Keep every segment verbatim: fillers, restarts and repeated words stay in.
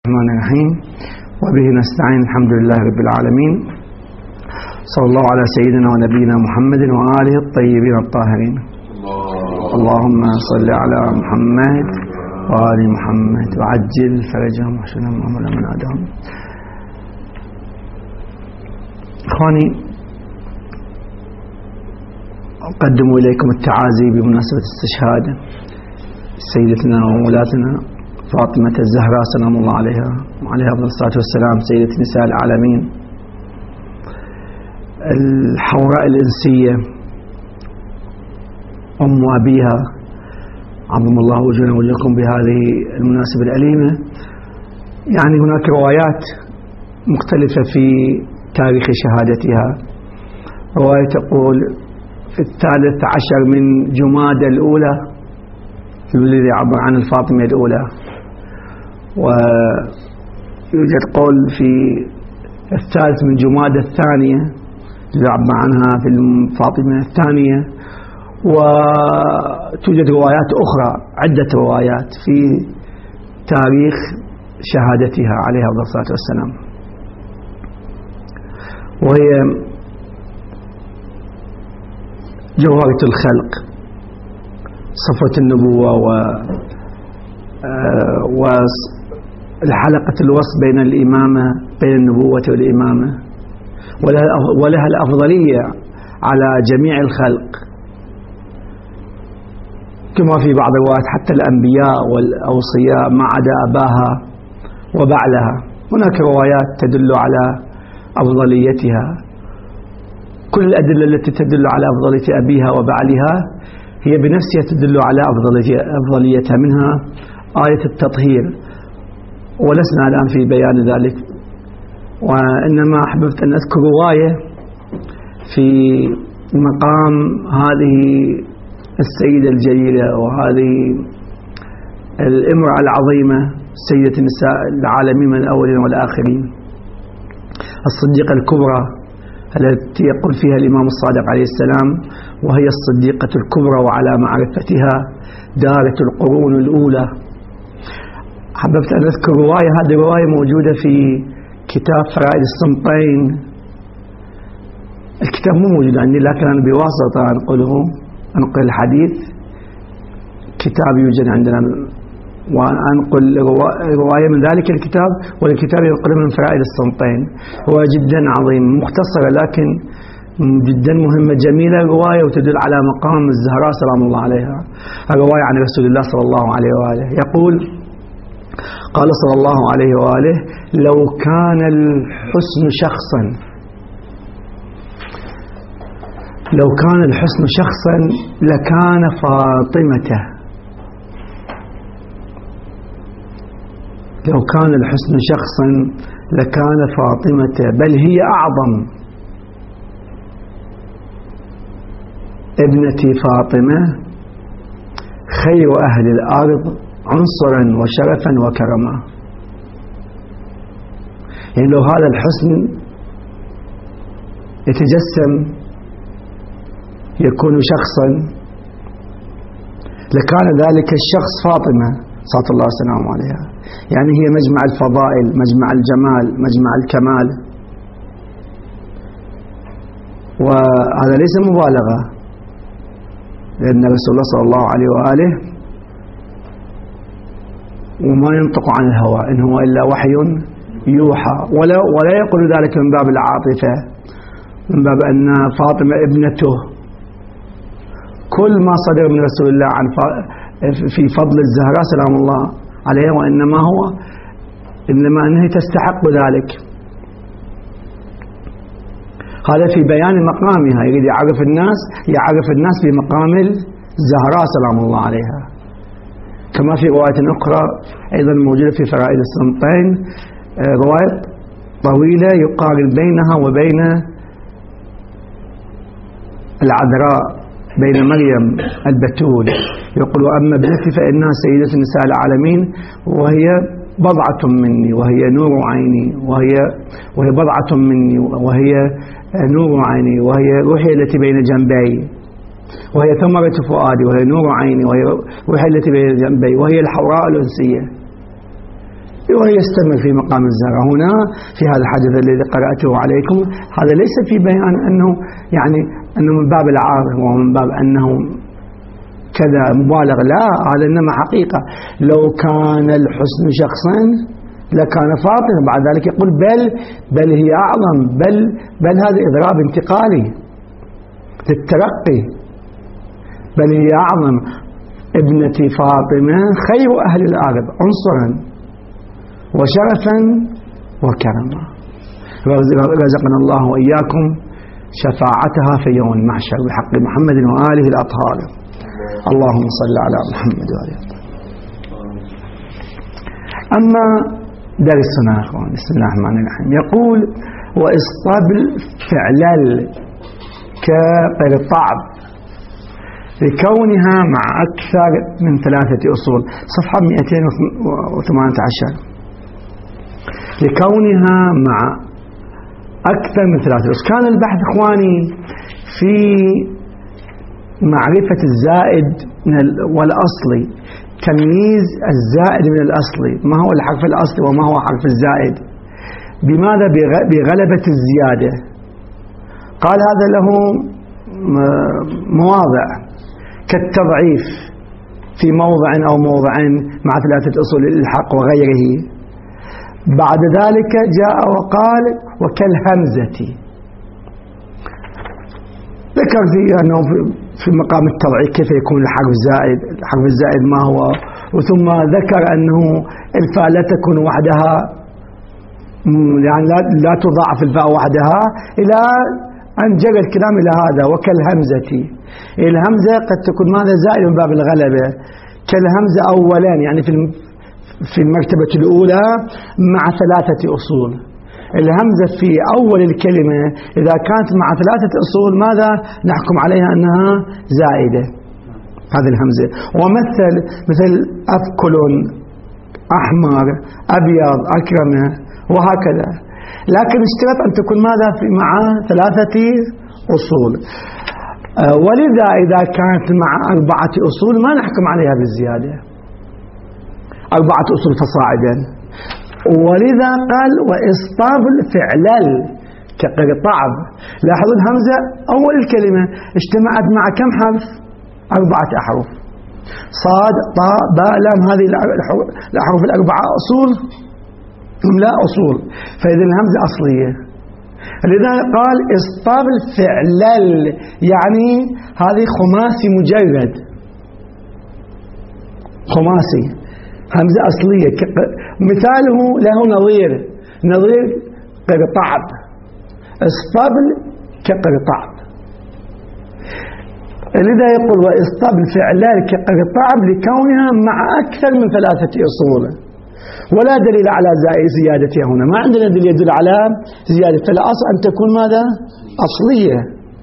الرحمن الرحيم وبه نستعين الحمد لله رب العالمين صلى الله على سيدنا ونبينا محمد وآله الطيبين الطاهرين. اللهم صل على محمد وآل محمد وعجل فرجهم وحسنهم وعمل من آدم. إخواني، أقدم إليكم التعازي بمناسبة استشهاد سيدتنا ومولاتنا فاطمة الزهراء سلام الله عليها وعليها أفضل الصلاة والسلام، سيدة نساء العالمين الحوراء الإنسية أم أبيها، عظم الله وجهنا وجهكم بهذه المناسبة الأليمة. يعني هناك روايات مختلفة في تاريخ شهادتها. رواية تقول في الثالث عشر من جمادى الأولى، الذي يعبر عن الفاطمة الأولى، ويوجد قول في الثالث من جمادى الثانية الذي يعبر عنها في الفاطمة الثانية. وتوجد روايات أخرى، عدة روايات في تاريخ شهادتها عليها الصلاة والسلام، وهي جوهرة الخلق، صفوة النبوة و والحلقة الوصل بين الإمامة بين النبوة والإمامة، ولها الأفضلية على جميع الخلق، كما في بعض الروايات حتى الأنبياء والأوصياء ما عدا أباها وبعلها. هناك روايات تدل على أفضليتها. كل الأدلة التي تدل على أفضلية أبيها وبعلها هي بنفسها تدل على أفضليتها، منها آية التطهير، ولسنا الآن في بيان ذلك، وإنما أحببت أن أذكر رواية في مقام هذه السيدة الجليلة وهذه الامرأة العظيمة سيدة نساء العالمين من الأولين والآخرين، الصديقة الكبرى التي يقول فيها الإمام الصادق عليه السلام: وهي الصديقة الكبرى وعلى معرفتها دارت القرون الأولى. حببت أن أذكر رواية، هذه رواية موجودة في كتاب فرائد الصمتين. الكتاب مو موجود عندي، لكن أنا بواسطة أنقله، أنقل الحديث. كتاب يوجد عندنا وأنقل رواية من ذلك الكتاب، والكتاب ينقل من فرائد الصمتين. هو جدا عظيم، مختصرة لكن جدا مهمة، جميلة الرواية، وتدل على مقام الزهراء سلام الله عليها. الرواية عن رسول الله صلى الله عليه وآله يقول: قال صلى الله عليه وآله: لو كان الحسن شخصا لو كان الحسن شخصا لكان فاطمة. لو كان الحسن شخصا لكان فاطمة، بل هي أعظم. ابنتي فاطمة خير أهل الأرض عنصرا وشرفا وكرما. يعني لو هذا الحسن يتجسم يكون شخصا لكان ذلك الشخص فاطمة صلى الله عليه وسلم عليها. يعني هي مجمع الفضائل، مجمع الجمال، مجمع الكمال. وهذا ليس مبالغة، لأن رسول الله صلى الله عليه وآله وما ينطق عن الهوى إن هو إلا وحي يوحى، ولا, ولا يقول ذلك من باب العاطفة، من باب أن فاطمة ابنته. كل ما صدر من رسول الله عن في فضل الزهراء سلام الله عليها، وإنما هو إنما أنها تستحق ذلك. هذا في بيان مقامها، يريد يعرف الناس يعرف الناس بمقام الزهراء سلام الله عليها. كما في رواية أخرى أيضا موجودة في فرائد الصمتين، رواية طويلة يقارن بينها وبين العذراء، بين مريم البتول. يقول: أما ابنتي فإنها سيدة نساء العالمين، وهي بضعة مني، وهي نور عيني، وهي وهي بضعة مني، وهي نور عيني، وهي روحي التي بين جنبي، وهي ثمرة فؤادي، وهي نور عيني، وهي روحي التي بين جنبي، وهي الحوراء الأنسية. ويستمر في مقام الزهرة. هنا في هذا الحديث الذي قرأته عليكم هذا ليس في بيان أنه يعني أنه من باب العارض ومن باب أنه كذا مبالغ، لا، هذا إنما حقيقة. لو كان الحسن شخصا لكان فاطمة. بعد ذلك يقول بل بل هي أعظم، بل بل هذا إضراب انتقالي للترقي، بل هي أعظم. ابنتي فاطمة خير أهل الأرض عنصرا وشرفا وكرما. رزقنا الله وإياكم شفاعتها في يوم المحشر بحق محمد وآله الأطهار. اللهم صل على محمد وآله. أما درسنا أخوان، بسم الله الرحمن الرحيم. يقول وإصطاب الفعلل كقرطعب لكونها مع أكثر من ثلاثة أصول، صفحة مئتين وثمانية عشر. لكونها مع أكثر من ثلاثة أصول. كان البحث إخواني في معرفة الزائد والأصلي، تمييز الزائد من الأصلي، ما هو الحرف الأصلي وما هو حرف الزائد. بماذا؟ بغلبة الزيادة. قال هذا له مواضع كالتضعيف في موضع أو موضعين مع ثلاثة أصول الإلحاق وغيره. بعد ذلك جاء وقال وكالهمزة، ذكر فيه أنه في مقام التضعيف كيف يكون الحرف الزائد، الحرف الزائد ما هو، وثم ذكر أنه الفاء لا تكون وحدها، يعني لا تضاعف الفاء وحدها، إلى أن جاء الكلام إلى هذا وكالهمزة. الهمزة قد تكون ماذا؟ زائد من باب الغلبة، كالهمزة أولا يعني في في المرتبة الأولى مع ثلاثة أصول. الهمزة في أول الكلمة إذا كانت مع ثلاثة أصول ماذا نحكم عليها؟ أنها زائدة، هذه الهمزة. ومثل مثل أفكل، أحمر، أبيض، أكرم، وهكذا. لكن اشترط أن تكون ماذا؟ في مع ثلاثة أصول. ولذا إذا كانت مع أربعة أصول ما نحكم عليها بالزيادة، أربعة أصول فصاعدا. ولذا قال وإصطاب الفعلل كقرطعب. لاحظوا الهمزة أول الكلمة اجتمعت مع كم حرف؟ أربعة أحرف، صاد، طاء، باء، لام. هذه الأحرف الأربعة أصول أم لا أصول؟ فإذا الهمزة أصلية. لذا قال إصطاب الفعلل، يعني هذه خماسي مجرد، خماسي، همزة أصلية. مثاله له نظير، نظير قرطعب، إصطاب كقرطعب. لذا يقول وإصطاب الفعلل كقرطعب لكونها مع أكثر من ثلاثة أصول. ولا دليل على زيادتها هنا، ما عندنا دليل يدل على زيادة، فالأصل أن تكون ماذا؟ أصلية.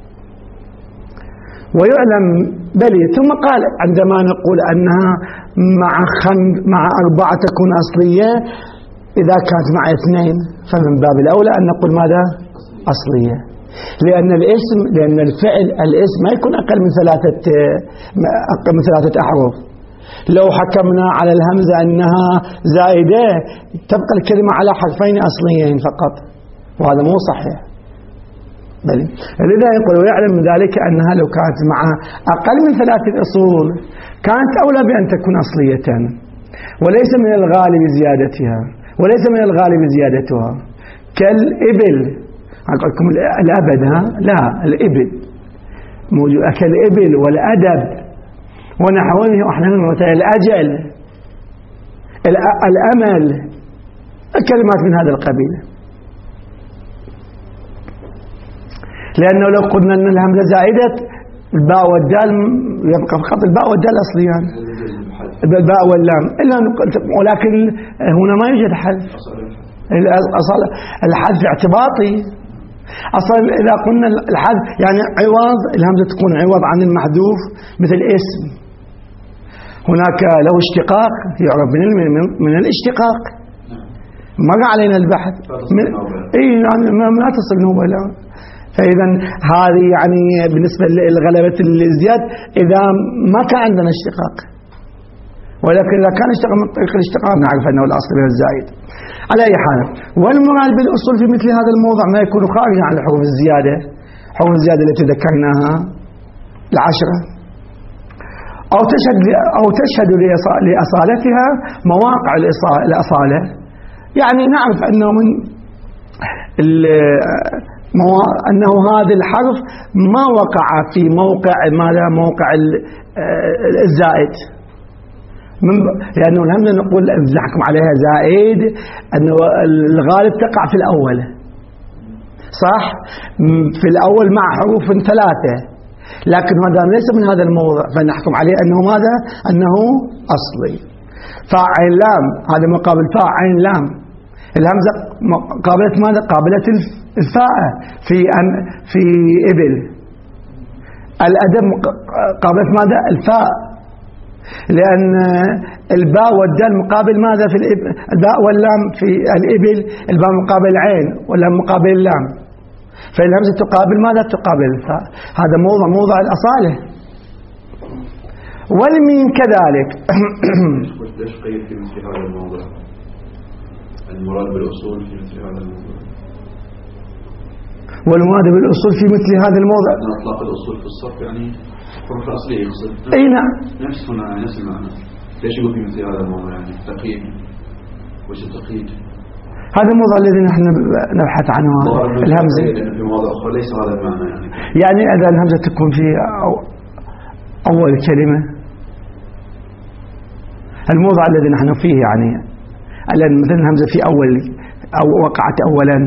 ويعلم بلي. ثم قال عندما نقول أنها مع خم مع أربعة تكون أصلية، إذا كانت مع اثنين فمن باب الأولى أن نقول ماذا؟ أصلية. لأن الاسم لأن الفعل الاسم ما يكون أقل من ثلاثة أقل من ثلاثة أحرف. لو حكمنا على الهمزة أنها زائدة تبقى الكلمة على حرفين أصليين فقط، وهذا مو صحيح. بل لذا يقول ويعلم من ذلك أنها لو كانت مع أقل من ثلاثة أصول كانت أولى بأن تكون أصلية، وليس من الغالب زيادتها وليس من الغالب زيادتها. كالإبل، أقول لكم الأبد، ها لا، الإبل موجود، كالإبل والأدب ونحوه. احنا مثلا الأجل، الأمل، كلمات من هذا القبيل. لأنه لو قلنا أن الهمزة زائدة الباء والدال يبقى فقط الباء والدال أصليان، الباء واللام، إلا ولكن هنا ما يوجد حذف. الحذف اعتباطي أصلا. إذا قلنا الحذف يعني عوض، الهمزة تكون عوض عن المحذوف، مثل اسم. هناك له اشتقاق يعرف من من الاشتقاق. مر علينا البحث من اي يعني ما تصل نوبة. لا، فإذا هذه يعني بالنسبة لغلبة الزياد إذا ما كان عندنا اشتقاق، ولكن إذا كان اشتقى من طريق الاشتقاق نعرف أنه الأصل من الزائد. على أي حال، والمراد بالأصول في مثل هذا الموضع ما يكون خارجا عن الحروف الزيادة، حروف الزيادة التي ذكرناها العشرة، أو تشهد أو تشهد لأصالتها مواقع الأصالة. يعني نعرف أنه من أنه هذا الحرف ما وقع في موقع ماذا موقع الزائد، لأنه الهمزة نقول نحكم عليها زائد، أنه الغالب تقع في الأول صح، في الأول مع حروف ثلاثة، لكن هذا ليس من هذا الموضع فنحكم عليه أنه ماذا؟ أنه أصلي. فاء عين لام هذا مقابل فاء عين لام، الهمزة قابلة ماذا؟ قابلة الفاء في أن في إبل، الأدب قابلة ماذا؟ الفاء، لأن الباء والدال مقابل ماذا في الإبل؟ الباء واللام في الإبل، الباء مقابل العين واللام مقابل اللام، فالهمزة تقابل ماذا؟ تقابل الفاء. هذا موضع موضع الأصالة. والميم كذلك. ليش قيد في مثل هذا الموضوع؟ المراد بالأصول في مثل هذا الموضوع. والمراد بالأصول في مثل هذا الموضع. أطلاق الأصول في الصرف يعني حروف الأصلية يقصد. أي نعم. نفس هنا نفس المعنى. ليش يقول في مثل هذا الموضوع يعني تقييد؟ وش التقييد؟ هذا الموضوع الذي نحن نبحث عنه، الهمزة. في مواضع أخرى ليس هذا المعنى يعني. يعني إذا الهمزة تكون في أول كلمة، الموضع الذي نحن فيه يعني الآن مثل الهمزة في أول أو وقعت أولا،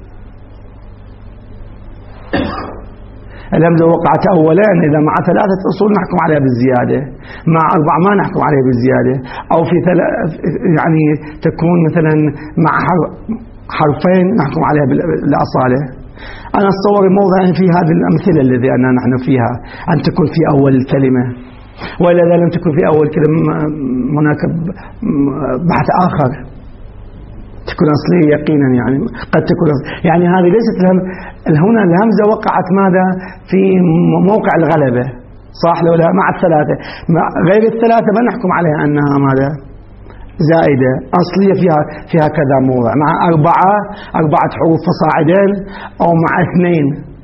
الهمزة وقعت أولا إذا مع ثلاثة أصول نحكم عليها بالزيادة، مع أربعة ما نحكم عليها بالزيادة، أو في ثلاث يعني تكون مثلا مع حرفين نحكم عليها بالأصالة. أنا أتصور موضع في هذه الأمثلة الذي أنا نحن فيها أن تكون في أول الكلمة، وإلا إذا لم تكن في أول كلمة هناك بحث آخر تكون أصلية يقينا، يعني قد تكون يعني هذه ليست هنا الهمزة وقعت ماذا؟ في موقع الغلبة صح لو لا مع الثلاثة، مع غير الثلاثة ما نحكم عليها أنها ماذا؟ زائدة أصلية فيها فيها كذا موضع، مع أربعة أربعة حروف فصاعدين أو مع اثنين.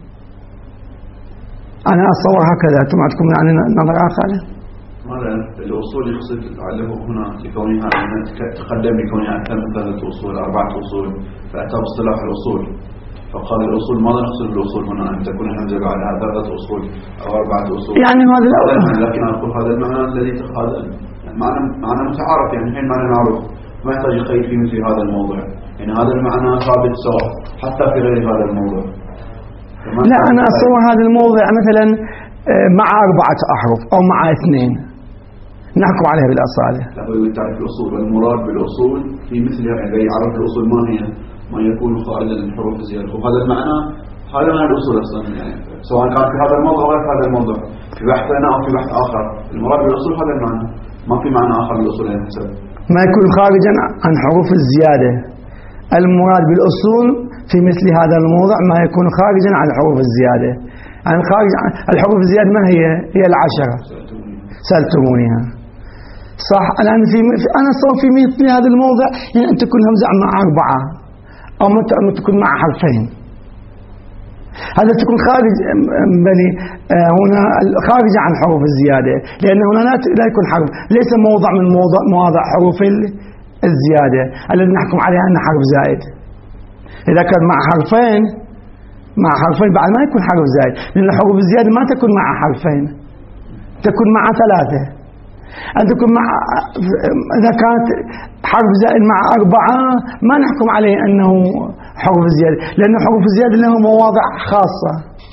أنا أتصور هكذا، أنتم عندكم يعني نظر آخر؟ هذا الأصول يقصد عليه هنا لكونها تقدم بكونها أكثر من ثلاثة أصول أربعة أصول، فأتى باصطلاح الأصول، فقال الأصول ماذا نقصد بالأصول هنا؟ أن تكون الهمزة بعدها ثلاثة أصول أو أربعة أصول، يعني هذا الأول. لكن أقول هذا المعنى الذي هذا معنى معنى متعارف، يعني حين معنى معروف ما يحتاج يقيد في مثل هذا الموضوع، يعني هذا المعنى ثابت سواء حتى في غير هذا الموضوع. لا أنا أتصور هذا الموضع مثلا مع أربعة أحرف أو مع اثنين نحكم عليها بالأصالة. لا هو تعرف الأصول، والمراد بالأصول في مثل هذا يعرف الأصول ما هي ما يكون خارجا من حروف الزيادة، وهذا المعنى هذا معنى الأصول أصلا، يعني سواء كان في هذا الموضوع أو في هذا الموضوع، في بحثنا أو في بحث آخر، المراد بالأصول هذا المعنى، ما في معنى آخر للأصول على حسب ما يكون خارجا عن حروف الزيادة. المراد بالأصول في مثل هذا الموضع ما يكون خارجا عن حروف الزيادة. يعني خارج عن الحروف الزيادة ما هي؟ هي العشرة سألتمونيها صح. الآن في أنا صار في مثل هذا الموضع يعني أن تكون همزة مع أربعة أو أن تكون مع حرفين، هذا تكون خارج بني هنا خارج عن حروف الزيادة، لأن هنا لا يكون حرف، ليس موضع من موضع مواضع حروف الزيادة الذي نحكم عليها أنه حرف زائد. إذا كان مع حرفين مع حرفين بعد ما يكون حرف زائد، لأن حروف الزيادة ما تكون مع حرفين، تكون مع ثلاثة. أن تكون مع إذا كانت حرف زائد مع أربعة ما نحكم عليه أنه حروف الزيادة، لأن حروف الزيادة له مواضع خاصة.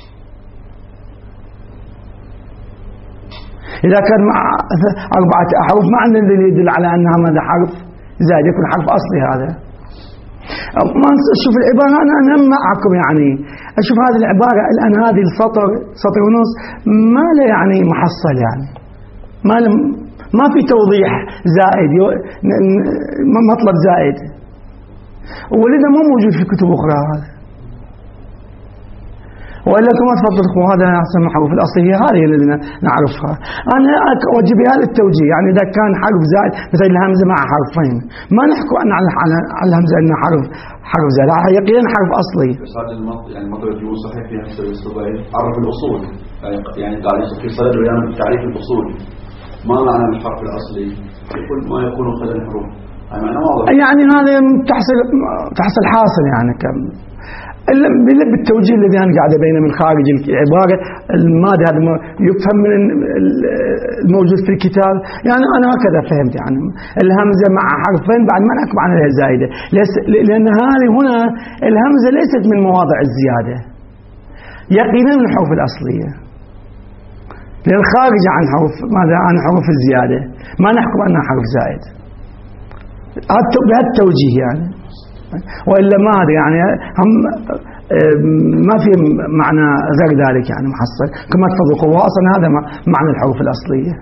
إذا كان مع أربعة أحرف ما عندنا دليل يدل على أنها ماذا حرف زائد، يكون حرف أصلي. هذا ما أشوف العبارة أنا أنا معكم يعني أشوف هذه العبارة الآن هذه السطر سطر ونص ما له يعني محصل، يعني ما له ما في توضيح زائد مطلب زائد، ولذا ما موجود في كتب أخرى. هذا وإلا كما تفضلوا هذا أحسن حرف الأصلية هذه اللي نعرفها. أنا أوجه بها للتوجيه، يعني إذا كان حرف زائد مثل الهمزة مع حرفين ما نحكوا أن على الهمزة أنها حرف حرف زائد، يقينا حرف أصلي. بس هذا المط يعني المطلب يكون صحيح في نفس الصبي عرف الأصول، يعني قال في صدد بيان تعريف الأصول ما معنى الحرف الأصلي؟ يقول ما يكون خلال الحروف، يعني هذا تحصل تحصل حاصل يعني كم بالتوجيه الذي أنا قاعد بينه من خارج العبارة المادة هذا يفهم من الموجود في الكتاب، يعني أنا هكذا فهمت. يعني الهمزة مع حرفين بعد ما نحكم عنها زائدة، لأن هذه هنا الهمزة ليست من مواضع الزيادة يقينا من الحروف الأصلية، لأن خارج عن حروف ماذا عن حروف الزيادة ما نحكم عنها حرف زائد بهذا التوجيه يعني. وإلا ما هذا يعني هم ما في معنى غير ذلك يعني محصل كما تفضلوا أصلا هذا معنى الحروف الأصلية.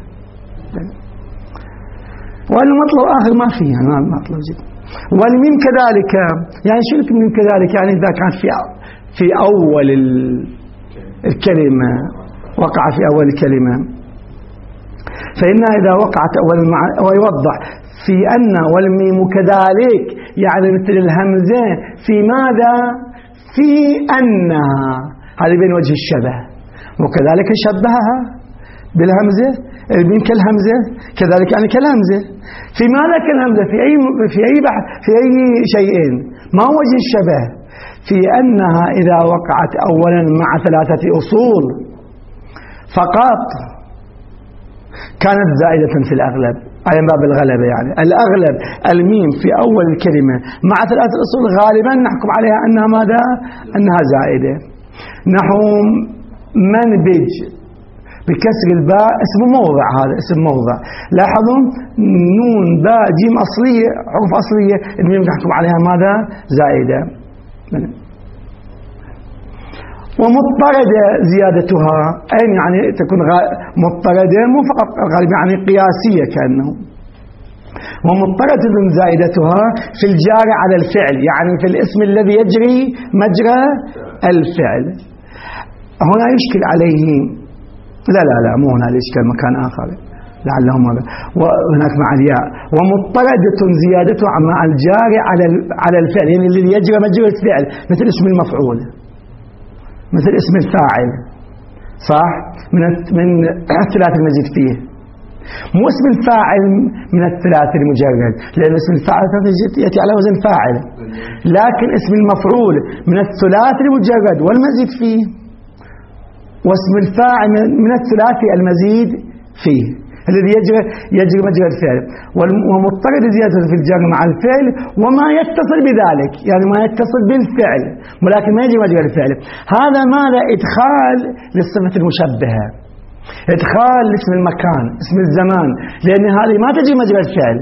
وإلا مطلب آخر ما فيه يعني ما مطلب جدا. والميم كذلك، يعني شو الميم كذلك؟ يعني إذا كان في في أول الكلمة وقع في أول الكلمة فإنها إذا وقعت أول ويوضح في أن والميم كذلك يعني مثل الهمزة في ماذا؟ في أنها، هذه بين وجه الشبه، وكذلك شبهها بالهمزة الميم كالهمزة كذلك يعني كالهمزة. في ماذا كالهمزة؟ في أي في أي بحث في أي شيئين، ما وجه الشبه؟ في أنها إذا وقعت أولا مع ثلاثة أصول فقط كانت زائدة في الأغلب، أي باب الغلبة يعني الأغلب الميم في أول الكلمة مع ثلاثة أصول غالبا نحكم عليها أنها ماذا؟ أنها زائدة. نحو منبج بكسر الباء اسم موضع، هذا اسم موضع، لاحظوا نون باء جيم أصلية حروف أصلية الميم نحكم عليها ماذا؟ زائدة. ومضطردة زيادتها أين يعني تكون مضطردة مو فقط غالبا يعني قياسية كأنه. ومضطردة زائدتها في الجار على الفعل، يعني في الاسم الذي يجري مجرى الفعل. هنا يشكل عليه لا لا لا مو هنا يشكل مكان آخر لعلهم هذا وهناك مع الياء. ومضطردة زيادتها مع الجار على على الفعل، يعني الذي يجري مجرى الفعل مثل اسم المفعول، مثل اسم الفاعل، صح؟ من من الثلاث المزيد فيه، مو اسم الفاعل من الثلاث المجرد، لأن اسم الفاعل يأتي على وزن فاعل، لكن اسم المفعول من الثلاث المجرد والمزيد فيه، واسم الفاعل من الثلاثي المزيد فيه الذي يجري يجري مجرى الفعل. ومضطرد زيادة في الجر مع الفعل وما يتصل بذلك، يعني ما يتصل بالفعل ولكن ما يجري مجرى الفعل. هذا ماذا؟ إدخال للصفة المشبهة، إدخال لاسم المكان اسم الزمان، لأن هذه ما تجري مجرى الفعل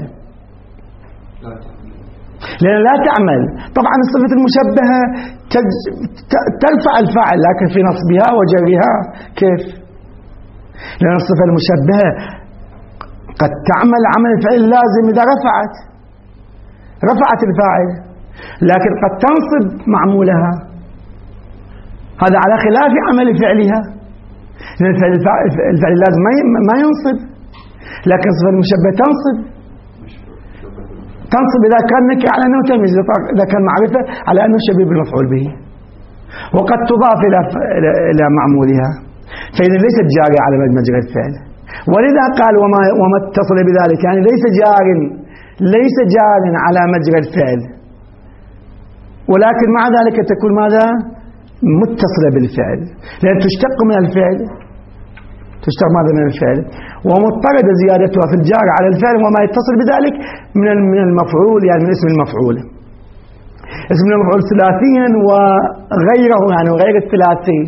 لأن لا تعمل. طبعا الصفة المشبهة ترفع الفاعل لكن في نصبها وجرها كيف؟ لأن الصفة المشبهة قد تعمل عمل الفعل اللازم إذا رفعت رفعت الفاعل، لكن قد تنصب معمولها، هذا على خلاف عمل فعلها، لأن الفعل اللازم ما ينصب، لكن الصفة المشبهة تنصب تنصب إذا كان نكرة على أنه تمييز، إذا كان معرفة على أنه شبيه بالمفعول به، وقد تضاف إلى إلى معمولها، فإذا ليست جارية على مجرى الفعل. ولذا قال وما وما اتصل بذلك، يعني ليس جار ليس جار على مجرى الفعل، ولكن مع ذلك تكون ماذا؟ متصلة بالفعل، لأن تشتق من الفعل تشتق ماذا من الفعل. ومضطرد زيادتها في الجار على الفعل وما يتصل بذلك من من المفعول، يعني من اسم المفعول. اسم المفعول ثلاثيا وغيره، يعني وغير الثلاثي،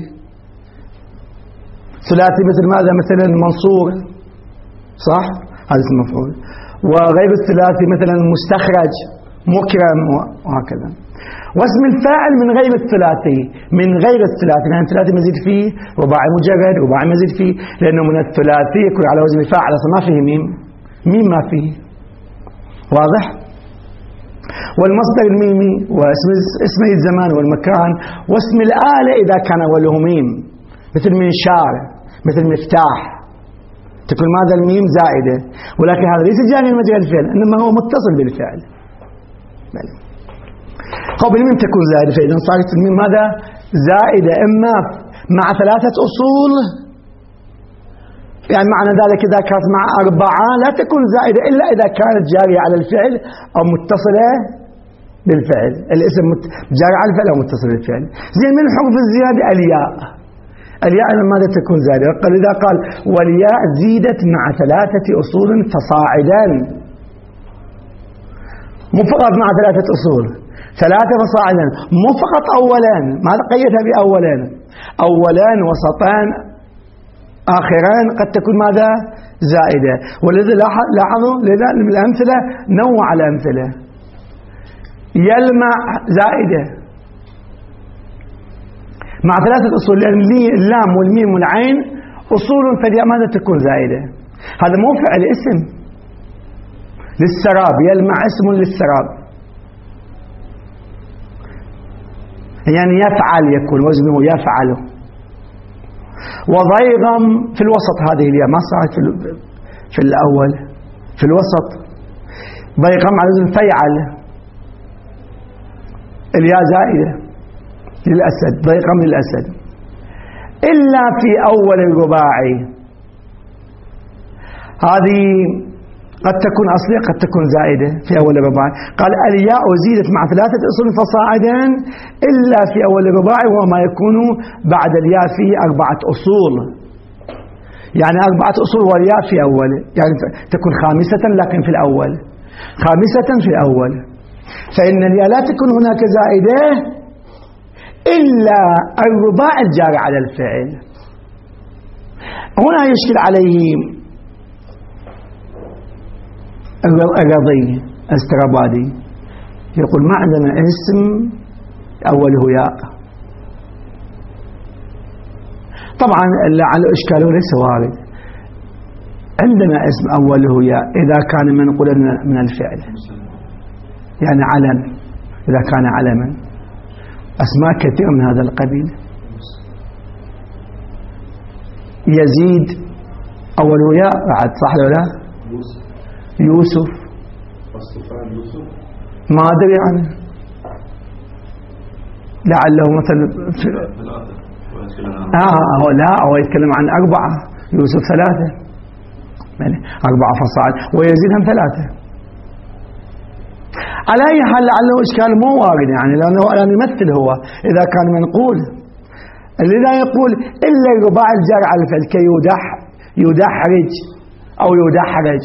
ثلاثي مثل ماذا؟ مثلا منصور، صح؟ هذا اسم المفعول. وغير الثلاثي مثلا مستخرج مكرم وهكذا. واسم الفاعل من غير الثلاثي، من غير الثلاثي، يعني الثلاثي مزيد فيه، رباعي مجرد، رباعي مزيد فيه، لأنه من الثلاثي يكون على وزن الفاعل، أصلا ما فيه ميم، ميم ما فيه، واضح؟ والمصدر الميمي واسم اسمي الزمان والمكان، واسم الآلة إذا كان أوله ميم مثل منشار مثل مفتاح تكون ماذا الميم زائدة، ولكن هذا ليس جاري مجرى الفعل إنما هو متصل بالفعل. قبل الميم تكون زائدة، فإذا صارت الميم ماذا زائدة إما مع ثلاثة أصول، يعني معنى ذلك إذا كانت مع أربعة لا تكون زائدة إلا إذا كانت جارية على الفعل أو متصلة بالفعل، الاسم جاري على الفعل أو متصل بالفعل. زين من حروف الزيادة الياء، الياء ماذا تكون زائدة؟ قال إذا قال والياء زيدت مع ثلاثة أصول فصاعدا، مو فقط مع ثلاثة أصول، ثلاثة فصاعدا، مو فقط أولان، ماذا قيدها بأولان؟ أولان وسطان آخران قد تكون ماذا زائدة. ولذا لاحظوا لذا الأمثلة نوع الأمثلة، يلمع زائدة مع ثلاثة أصول، لأن اللام والميم والعين أصول فالياء ماذا تكون زائدة. هذا مو فعل، اسم للسراب، يلمع اسم للسراب، يعني يفعل، يكون وزنه يفعله. وضيغم في الوسط، هذه الياء ما صارت في, في الأول، في الوسط ضيغم على وزن فيعل، الياء زائدة للأسد، ضيغم للأسد، إلا في أول الرباعي، هذه قد تكون أصلية قد تكون زائدة في أول الرباعي. قال الياء زيدت مع ثلاثة أصول فصاعدا إلا في أول الرباعي، وهو ما يكون بعد الياء فيه أربعة أصول، يعني أربعة أصول والياء في أول، يعني تكون خامسة لكن في الأول، خامسة في الأول. فإن الياء لا تكون هناك زائدة إلا الرباع الجاري على الفعل. هنا يشكل عليه الرضي الاسترابادي، يقول ما عندنا اسم أوله ياء. طبعا لعل إشكاله ليس وارد، عندنا اسم أوله ياء إذا كان منقولا من الفعل، يعني علم، إذا كان علما، أسماء كثيرة من هذا القبيل. يزيد أوله ياء بعد، صح ولا لا؟ يوسف، يوسف ما أدري عنه، لعله مثلا آه لا هو يتكلم عن أربعة، يوسف ثلاثة، يعني أربعة فصاعد، ويزيد هم ثلاثة. على أي حال لعله إشكال مو وارد، يعني لأنه الآن يمثل هو إذا كان منقول، لذا يقول إلا الرباع الجار على الفعل كيدح، يدحرج أو يدحرج،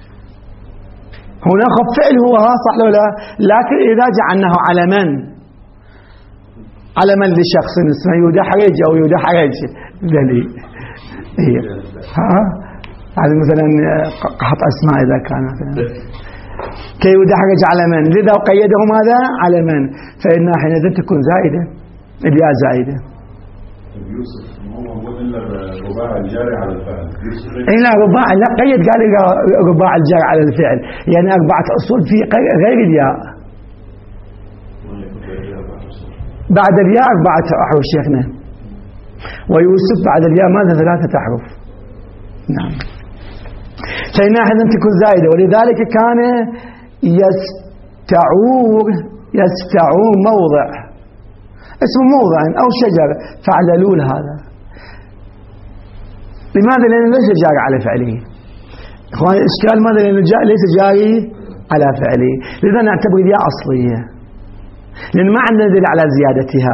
هنا خف فعل هو ها، صح ولا لا؟ لكن إذا جعلناه علما، علما لشخص اسمه يدحرج أو يدحرج دليل، إيه ها، هذا مثلا قحط أسماء إذا كان مثلا كي يدحرج علما، لذا قيده ماذا علما، فإنها حينئذ تكون زائدة، الياء زائدة. يوسف هو موجود إلا رباع الجاري على الفعل، إيه لا رباع، لا قيد قال رباع الجاري على الفعل، يعني أربعة أصول في غير الياء، بعد الياء أربعة أحرف شيخنا، ويوسف بعد الياء ماذا ثلاثة أحرف. نعم، فإنها حينئذ تكون زائدة، ولذلك كان يستعور، يستعور موضع، اسم موضع أو شجر، فعللول هذا. لماذا؟ لأنه ليس جاري على فعله. إخواني الإشكال ماذا؟ لأنه جاء ليس جاري على فعله، لذا نعتبر الياء أصلية، لأن ما عندنا دليل على زيادتها.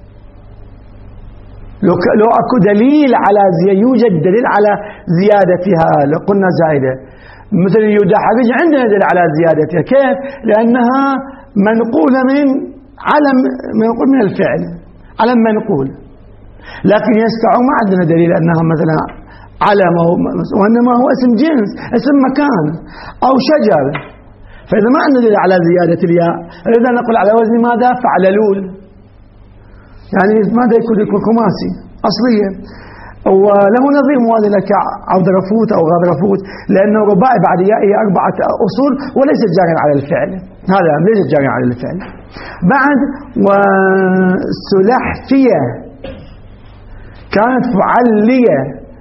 لو لو أكو دليل على زيادة، يوجد دليل على زيادتها لو قلنا زائدة، مثل يدحرج عندنا دليل على زيادتها، كيف؟ لأنها منقولة من علم، منقول من الفعل، علم منقول. لكن يستعور ما عندنا دليل أنها مثلا علم، وإنما هو اسم جنس، اسم مكان أو شجر، فإذا ما عندنا دليل على زيادة الياء، إذا نقول على وزن ماذا؟ فعللول، يعني ماذا يكون؟ يكون خماسي أصلية. وله نظير موازي لك عبد رفوت أو غير رفوت، لأنه رباعي بعد يائه أربعة أصول وليس جارا على الفعل، هذا ليس جارا على الفعل. بعد وسلحفية كانت فعلية،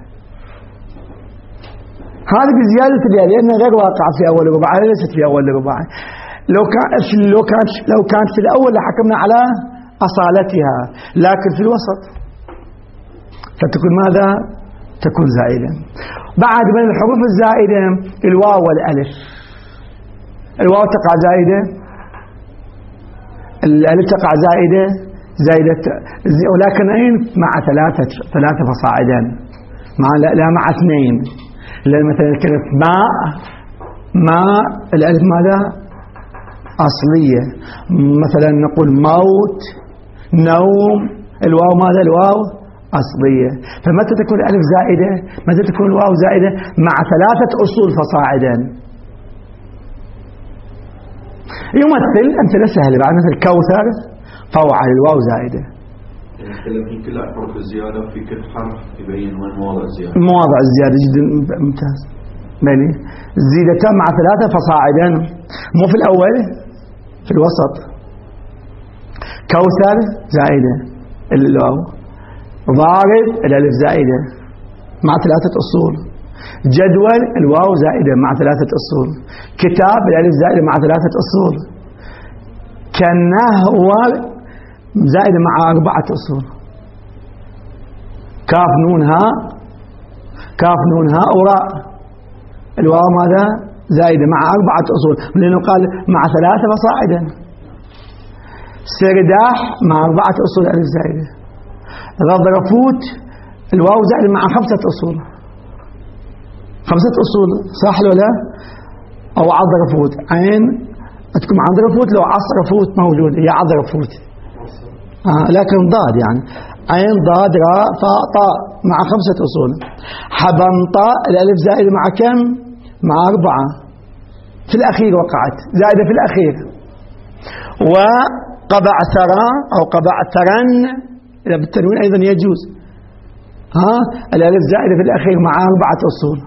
هذه بزيادة الياء لأنها غير واقعة في أول رباعي، ليست في أول رباعي. لو كان لو كانت لو كانت في الأول لحكمنا على أصالتها، لكن في الوسط فتكون ماذا؟ تكون زائدة. بعد من الحروف الزائدة الواو والألف. الواو تقع زائدة، الألف تقع زائدة زائدة، ولكن أين؟ مع ثلاثة ثلاثة فصاعدا، مع لا مع اثنين. لأن مثلا كلمة ماء ماء الألف ماذا؟ أصلية. مثلا نقول موت، نوم، الواو ماذا؟ الواو أصلية. فمتى تكون الألف زائدة؟ متى تكون الواو زائدة؟ مع ثلاثة أصول فصاعدا. يمثل أمثلة سهلة بعد، مثل كوثر فوعل الواو زائدة. في كل حروف الزيادة في كل حرف يبين وين مواضع الزيادة. مواضع الزيادة جدا ممتاز. بني زيدتان مع ثلاثة فصاعدا، مو في الأول، في الوسط. كوثر زائدة الواو، ضارب الألف زائدة مع ثلاثة أصول، جدول الواو زائدة مع ثلاثة أصول، كتاب الألف زائدة مع ثلاثة أصول، كنهوة زائدة مع أربعة أصول، كاف نون هاء كاف نون هاء وراء الواو ماذا؟ زائدة مع أربعة أصول، لأنه قال مع ثلاثة فصاعدا. سرداح مع أربعة أصول ألف زائدة. غضرفوت الواو زائدة مع خمسة أصول، خمسة أصول صح ولا؟ أو عضرفوت، عين تكون عضرفوت، لو عصرفوت موجود هي عضرفوت، آه لكن ضاد يعني عين ضاد راء فاء طاء مع خمسة أصول. حبنطاء الألف زائدة مع كم؟ مع أربعة، في الأخير وقعت زائدة في الأخير. وقبعثرا أو قبعثرن إذا بالتنوين أيضا يجوز، ها الألف زائدة في الأخير مع أربعة أصول.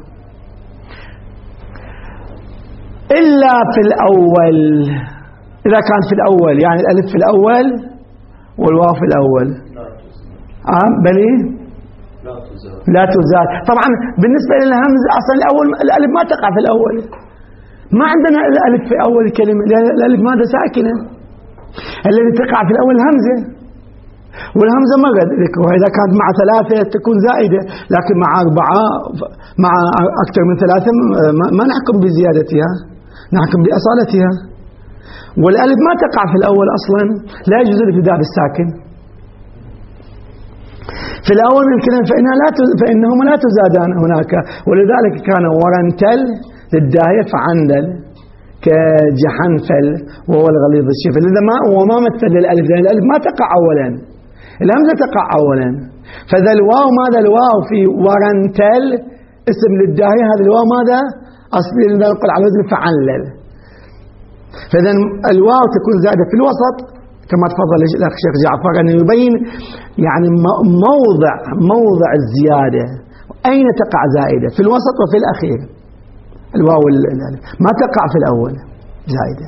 إلا في الأول، إذا كان في الأول يعني الألف في الأول والواو في الأول، آه بلي لا تزاد لا تزاد. طبعا بالنسبة للهمزة أصلا الأول الألف ما تقع في الأول، ما عندنا الألف في أول الكلمة، الألف ماذا؟ ساكنة. الذي تقع في الأول همزة، والهمزة مغد، وإذا كانت مع ثلاثة تكون زائدة، لكن مع أربعة مع أكثر من ثلاثة ما نحكم بزيادتها، نحكم بأصالتها. والألف ما تقع في الأول أصلا، لا يجوز الابتداء بالساكن في الأول من الكلام، فإنها لا فإنهما لا تزادان هناك. ولذلك كان ورنتل للداهية فعندل كجحنفل وهو الغليظ الشفل، إذا ما وما مثل للألف، لأن الألف ما تقع أولا، الهمزة تقع أولا. فذا الواو ماذا؟ الواو في ورنتل اسم للداهية، هذا الواو ماذا؟ أصلي لذا نقول على وزن فعنلل. فإذا الواو تكون زائدة في الوسط كما تفضل الأخ شيخ جعفر أن يبين يعني موضع موضع الزيادة، أين تقع زائدة، في الوسط وفي الأخير. الواو ما تقع في الأول زائدة.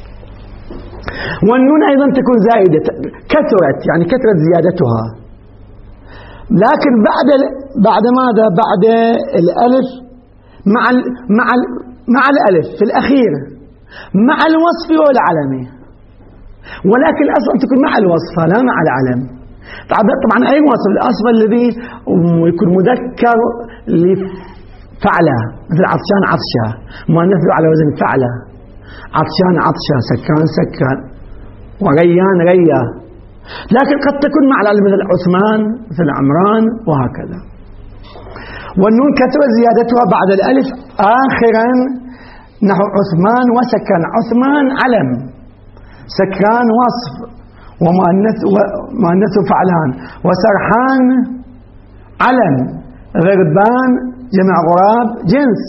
والنون أيضا تكون زائدة، كثرت يعني كثرت زيادتها، لكن بعد بعد ماذا؟ بعد الألف مع ال مع ال مع الألف في الأخير مع الوصف والعلم، ولكن أصلا تكون مع الوصف لا مع العلم. طبعا أي وصف؟ الأصل الذي يكون مذكر لفعله، مثل عطشان عطشة، مؤنث على وزن فعله، عطشان عطشة، سكان سكان، وريان ريا. لكن قد تكون مع العلم مثل عثمان مثل عمران وهكذا. والنون كثر زيادتها بعد الألف آخرا، نحو عثمان وسكن، عثمان علم، سكران وصف، ومؤنث ومؤنث فعلان، وسرحان علم، غربان جمع غراب جنس،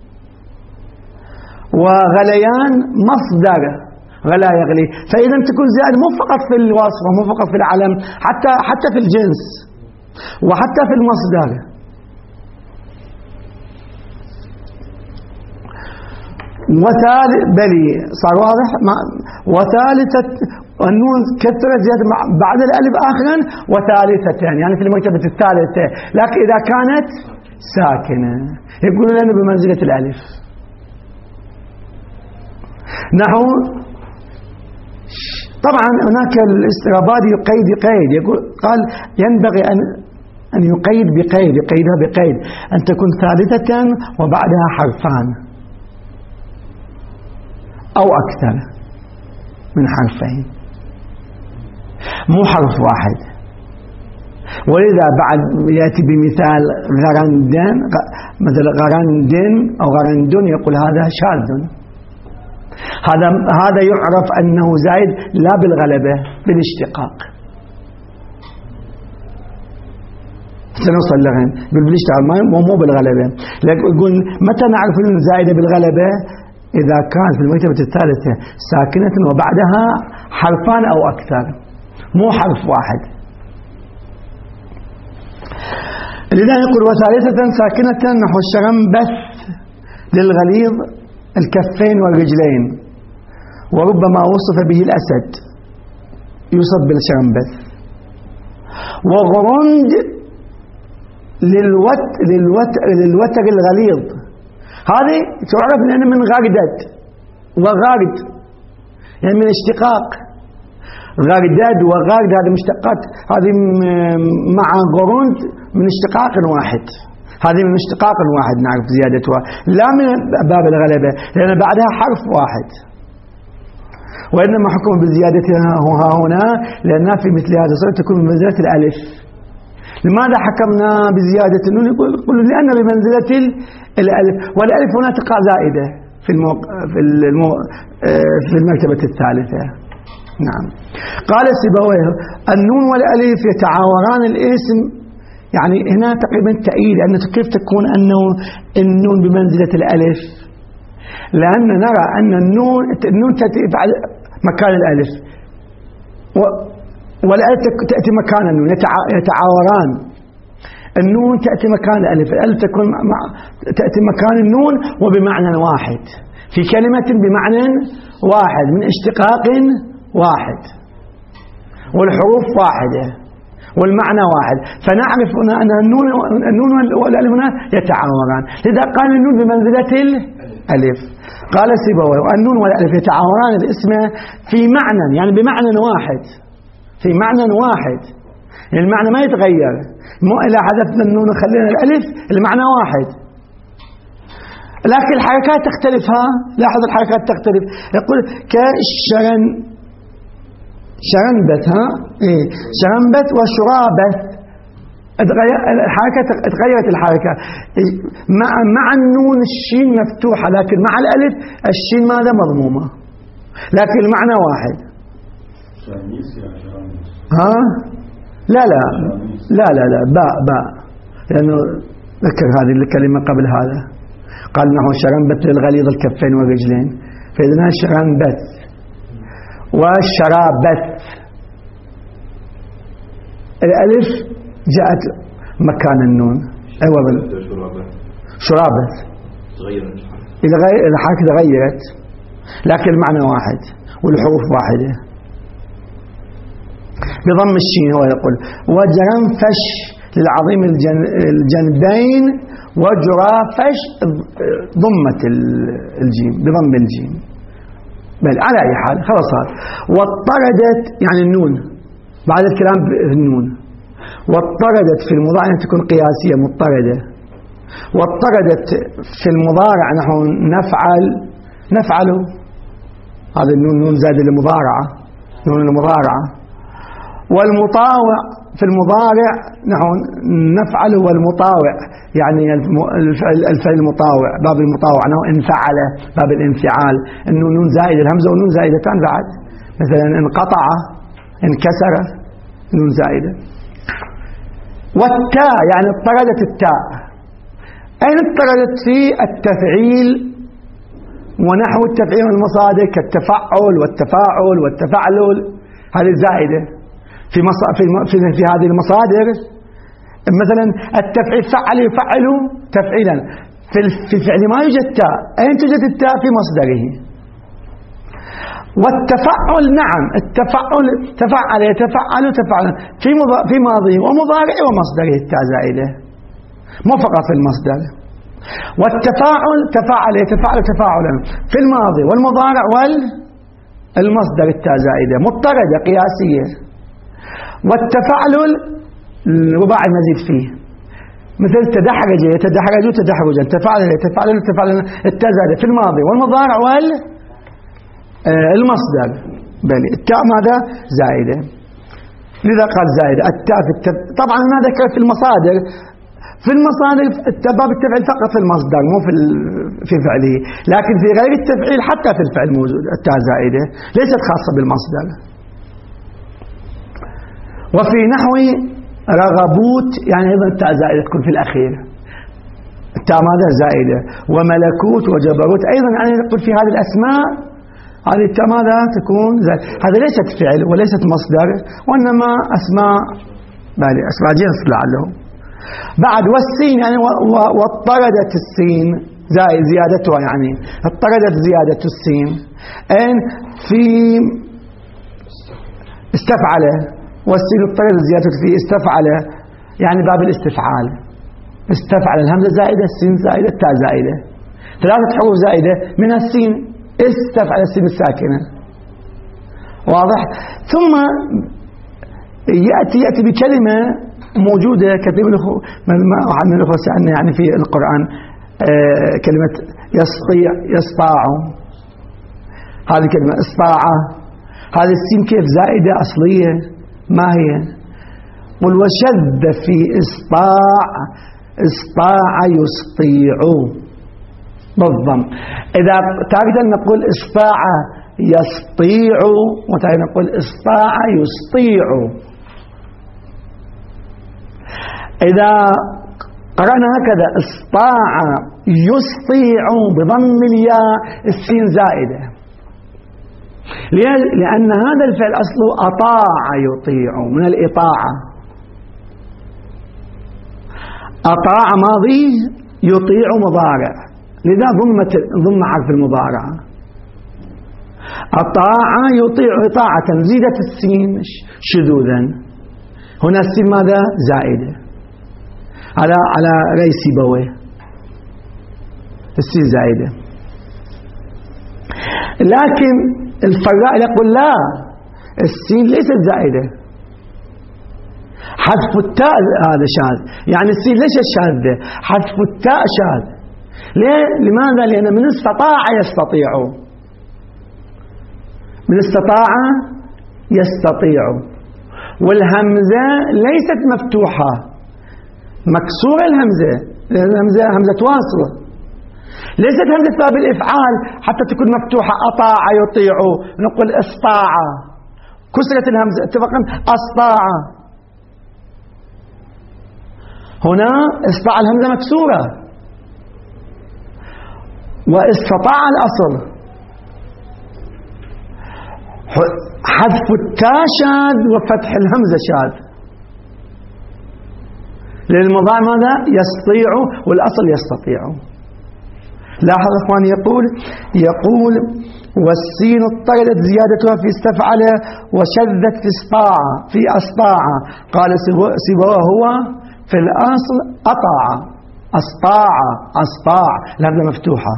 وغليان مصدر غلا يغلي. فإذا تكون زائد مو فقط في الوصف ومو فقط في العلم، حتى حتى في الجنس وحتى في المصدر. وثالث بلي صار واضح. وثالثة النون كثرت زيادة بعد الألف آخرا، وثالثة يعني في المرتبة الثالثة، لكن إذا كانت ساكنة يقولون لنا بمنزلة الألف. نحو طبعا هناك الاسترابادي يقيد قيد، يقول قال ينبغي أن أن يقيد بقيد، يقيدها بقيد أن تكون ثالثة وبعدها حرفان أو أكثر من حرفين، مو حرف واحد. ولذا بعد يأتي بمثال غرندن، مثل غرندن أو غرندن، يقول هذا شاذ، هذا هذا يعرف أنه زائد لا بالغلبة، بالاشتقاق. سنوصل لغن بالاشتقاق مو بالغلبة. يقول متى نعرف أنه زائدة بالغلبة؟ إذا كانت في المرتبة الثالثة ساكنة وبعدها حرفان أو أكثر، مو حرف واحد. لذا يقول وثالثة ساكنة نحو الشرنبث للغليظ الكفين والرجلين، وربما وصف به الأسد، يوصف بالشرنبث. وغرند للوت للوت للوتر الغليظ، هذه تعرف لأنه من غردد، وغارد يعني من اشتقاق، غردد وغارد هذه مشتقات، هذه مع غرند من اشتقاق واحد، هذه من اشتقاق واحد نعرف زيادتها، لا من باب الغلبة لأن بعدها حرف واحد. وإنما حكم بزيادتها ها هنا لأنها في مثل هذا الصورة تكون بمنزلة الألف. لماذا حكمنا بزيادة النون؟ يقول لأن بمنزلة الألف، والألف هنا تقع زائدة في المو... في, المو... في المرتبة الثالثة. نعم. قال سيبويه النون والألف يتعاوران الاسم، يعني هنا تقريبا تأييد أن كيف تكون أنه النون بمنزلة الألف، لأن نرى أن النون النون تأتي مكان الألف والألف تأتي مكان النون، يتعاوران. النون تأتي مكان الألف، الألف تكون تأتي مكان النون وبمعنى واحد، في كلمة بمعنى واحد من اشتقاق واحد، والحروف واحدة والمعنى واحد، فنعرف هنا أن النون النون والألف هنا يتعاوران. لذا قال النون بمنزلة الألف. قال سيبويه النون والألف يتعاوران الاسم في معنى، يعني بمعنى واحد، في معنى واحد، يعني المعنى ما يتغير، مو إذا حذفنا النون وخلينا الألف المعنى واحد، لكن الحركات تختلف. ها لاحظ الحركات تختلف. يقول كشرن شرنبت، ها إيه شرنبت وشرابت، الحركة تغيرت الحركة. مع مع النون الشين مفتوحة، لكن مع الألف الشين ماذا مضمومة، لكن المعنى واحد. ها لا لا لا لا لا باء باء، لأنه ذكر هذه الكلمة قبل هذا، قال نحو شرنبت للغليظ الكفين والرجلين، فإذا شرنبت والشرابت الألف جاءت مكان النون. أيوة شرابت الحركة تغيرت، لكن المعنى واحد والحروف واحدة. بضم الشين هو يقول وجرنفش للعظيم الجنبين، وجرافش ضمة الجيم بضم الجيم. بل على أي حال خلاص هذا. واضطردت يعني النون بعد الكلام بالنون، واضطردت في المضارع تكون قياسية مضطردة. واضطردت في المضارع نحو نفعل نفعله، هذا النون نون زاد المضارعة، نون المضارعة. والمطاوع في المضارع نحو نفعله والمطاوع، يعني الفعل المطاوع، باب المطاوع نحو انفعل، باب الانفعال، انه نون زائد الهمزة ونون زائدتان بعد، مثلا انقطع انكسر نون زائدة. والتاء يعني اضطردت التاء، أين اضطردت؟ في التفعيل ونحو التفعيل والمصادر كالتفعل والتفاعل والتفعلل، هذه زائدة في في في, في هذه المصادر. مثلا التفعيل فعل يفعل تفعيلا، في الفعل ما يوجد تاء. أين توجد التاء؟ في مصدره. والتفعل نعم، التفعل تفعل يتفعل تفعل في في ماضي ومضارع ومصدره التاء زائدة، مو فقط في المصدر. والتفاعل تفاعل يتفاعل تفاعلا في الماضي والمضارع والمصدر التاء زائدة مضطردة قياسية. والتفعل الرباعي المزيد فيه، مثل تدحرج يتدحرج تدحرجا، تفعل يتفعل تفعل التاء زائدة في الماضي والمضارع والمصدر. بل التاء ماذا؟ زائدة، لذا قال زائدة التاء في التف... طبعا ما ذكر في المصادر، في المصادر باب التفعيل فقط في المصدر مو في في فعله، لكن في غير التفعيل حتى في الفعل موجود التاء زائدة، ليست خاصة بالمصدر. وفي نحو رغبوت يعني أيضا التاء زائدة تكون في الأخير، التاء ماذا؟ زائدة. وملكوت وجبروت أيضا يعني نقول في هذه الأسماء هذه التاء ماذا؟ تكون زائدة. هذا ليست فعل وليست مصدر، وإنما أسماء بالي أسماء جنس لعله. بعد والسين يعني واضطردت السين زائد زيادتها، يعني اضطردت زيادة السين أين؟ في استفعل، والسين اضطردت زيادة في استفعل يعني باب الاستفعال. استفعل الهمزة زائدة، السين زائدة، التاء زائدة، ثلاثة حروف زائدة منها السين، استفعل السين الساكنة، واضح. ثم يأتي يأتي بكلمة موجودة كثير من أحد من الأخوة سألنا يعني في القرآن آه كلمة يستطيع يستطاع، هذه كلمة استطاع، هذه السين كيف زائدة أصلية ما هي؟ قل وشذ في استطاع، استطاع يستطيع بالضم. إذا تارة نقول استطاع يستطيع وتارة نقول استطاع يستطيع. إذا قرأنا هكذا استطاع يستطيع بضم الياء السين زائدة، لأن هذا الفعل أصله أطاع يطيع من الإطاعة، أطاع ماضي يطيع مضارع، لذا ضمت ضم حرف المضارعة. أطاع يطيع إطاعة زيدت السين شذوذا، هنا السين ماذا؟ زائدة على على رأي سيبويه، السين زائدة. لكن الفراء يقول لا، السين ليست زائدة، حذف التاء هذا شاذ، يعني السين ليش شاذة؟ حذف التاء شاذ. ليه؟ لماذا؟ لأن من استطاع يستطيع، من استطاع يستطيع، والهمزة ليست مفتوحة، مكسورة الهمزة، الهمزة همزة واصل، ليست همزة باب الإفعال حتى تكون مفتوحة. أطاع يطيع نقول استطاع، كسرت الهمزة اتفقا استطاع. هنا استطاع الهمزة مكسورة، واستطاع الأصل، حذف التاء شاذ وفتح الهمزة شاذ، للمضارع ماذا؟ يستطيع والأصل يستطيع. لاحظ اخواني يقول يقول والسين اضطردت زيادتها في استفعل وشذت في استطاع في استطاع. قال سواه هو في الأصل أطاع، استطاع استطاع الهمزة مفتوحة.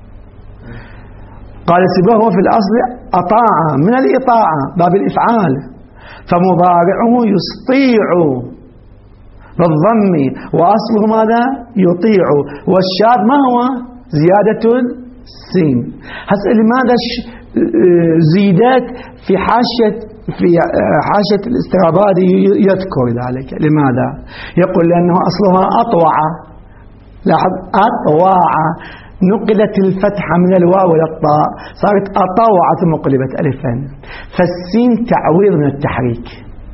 قال سواه هو في الأصل أطاع من الإطاعة باب الإفعال، فمضارعه يستطيع بالضم وأصله ماذا؟ يطيع. والشاذ ما هو؟ زيادة السين. هسه لماذا زيدت في حاشية في حاشية الاسترابادي يذكر ذلك؟ لماذا؟ يقول لأنه أصلها أطوع، لاحظ أطوع، نقلت الفتحة من الواو إلى الطاء صارت أطوع ثم قلبت ألفا، فالسين تعويض من التحريك،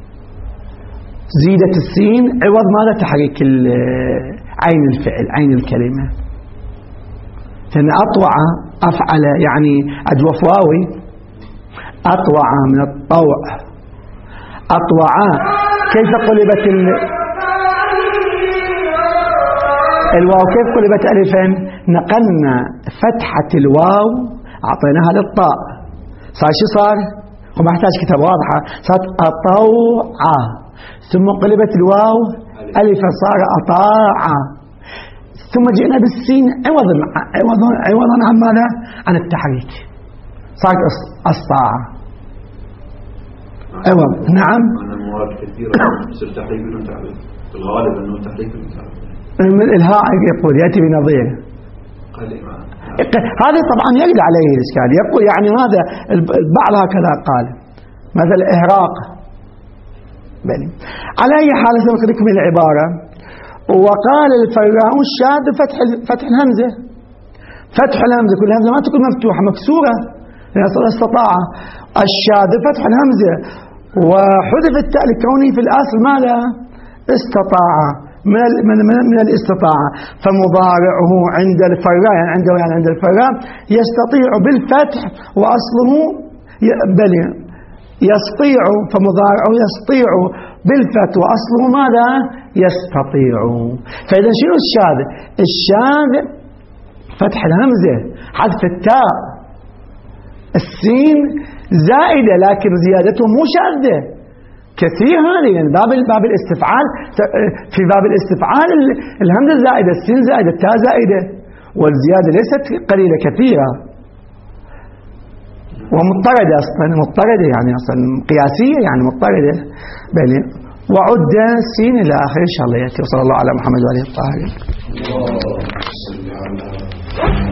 زيدت السين عوض ماذا؟ تحريك عين الفعل عين الكلمة. لأن أطوع أفعل يعني أجوف واوي، أطوع من الطوع، أطوع كيف قلبت ال... الواو كيف قلبت ألفا؟ نقلنا فتحة الواو أعطيناها للطاء، صار شو صار؟ وما احتاج كتاب واضحة، صارت أطوعة، ثم قلبت الواو ألفا صار أطاعة، ثم جئنا بالسين عوضا عوضا عوضا عن ماذا؟ عن التحريك، صارت أسطاعة. عوض. نعم. أنا مواد كثيرة يصير تحريك بدون تعريف، في الغالب أنه تحريك بدون تعريف. الهاء يقول يأتي بنظير. هذا طبعا يرد عليه الإشكال، يقول يعني هذا البعض هكذا قال مثل إهراق. بني. على أي حال سأذكر لكم العبارة. وقال الفراء الشاذ فتح فتح الهمزة، فتح الهمزة، كل همزة ما تكون مفتوحة مكسورة لأن استطاع. الشاذ فتح الهمزة وحذف التاء لكونه في الأصل ماذا؟ استطاع، من من من, من الاستطاعة. فمضارعه عند الفراء يعني عنده يعني عند الفراء يستطيع بالفتح وأصله بل يستطيع، فمضارعه يستطيع بالفتح وأصله ماذا؟ يستطيع. فإذا شنو الشاذ؟ الشاذ فتح الهمزة حذف التاء، السين زائدة لكن زيادته مو شاذة، كثير هذه يعني باب باب الاستفعال. في باب الاستفعال الهمزة زائدة، السين زائدة، التاء زائدة، والزيادة ليست قليلة كثيرة ومضطردة أصلا، مضطردة يعني أصلا قياسية يعني مضطردة. بل وعد السين إلى آخر إن شاء الله يأتي. وصلى الله على محمد وعلى آله الطاهرين.